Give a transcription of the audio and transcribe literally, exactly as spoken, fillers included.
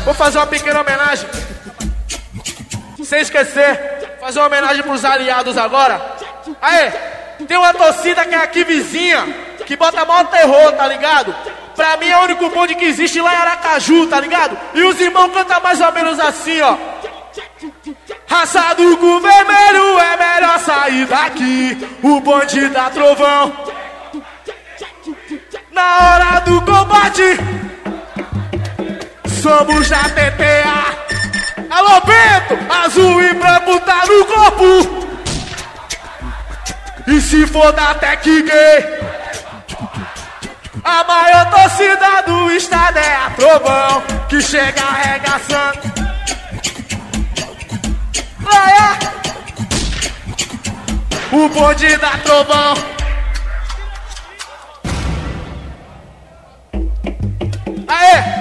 vou fazer uma pequena homenagem. Sem esquecer, fazer uma homenagem pros aliados agora. Aê, tem uma torcida que é aqui vizinha, que bota maior terror, tá ligado? Pra mim é o único bonde que existe lá em Aracaju, tá ligado? E os irmãos cantam mais ou menos assim, ó. Raça do cu vermelho, é melhor sair daqui. O bonde dá trovão. Na hora do combate, somos da T T A. Alô, Bento, azul e branco tá no corpo. E se for da Tec Gay, a maior torcida do estado é a Trovão, que chega arregaçando. Laia, o bonde da Trovão. Aê!